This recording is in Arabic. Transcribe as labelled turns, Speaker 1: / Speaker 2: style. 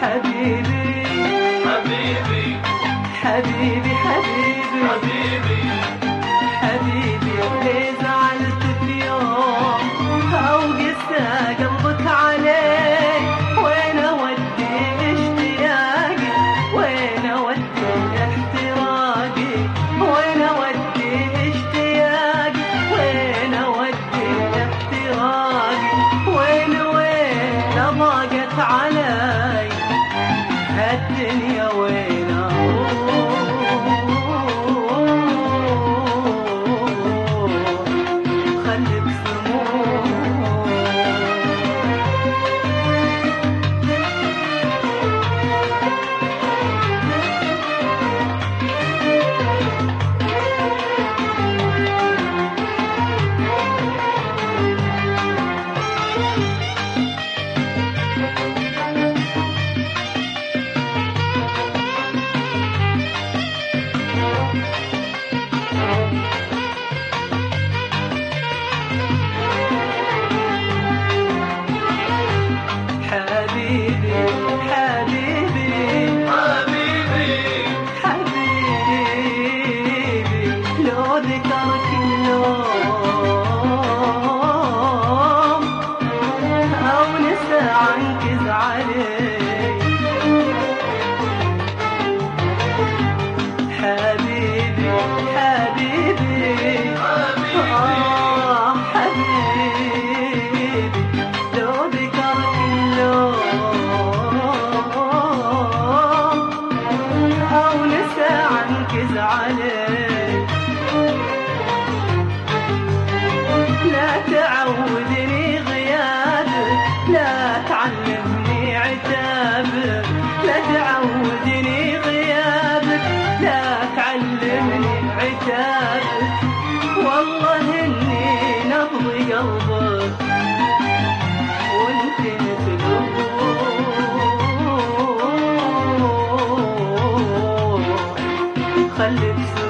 Speaker 1: حبيبي
Speaker 2: حبيبي
Speaker 1: حبيبي حبيبي
Speaker 2: حبيبي
Speaker 1: حبيبي ليه زعلت في يوم أو قسى قلبك علي؟ وين أودي اشتياقي؟ وين أودي احتراقي؟ وين أودي اشتياقي؟ وين أودي احتراقي؟ وين ضاقت علي هالدنيا؟ وين لا تعودني غيابك، لا تعلمني عتابك، لا تعودني غيابك، لا تعلمني عتابك. والله اني نبض قلبك وانت مثلوك، خليك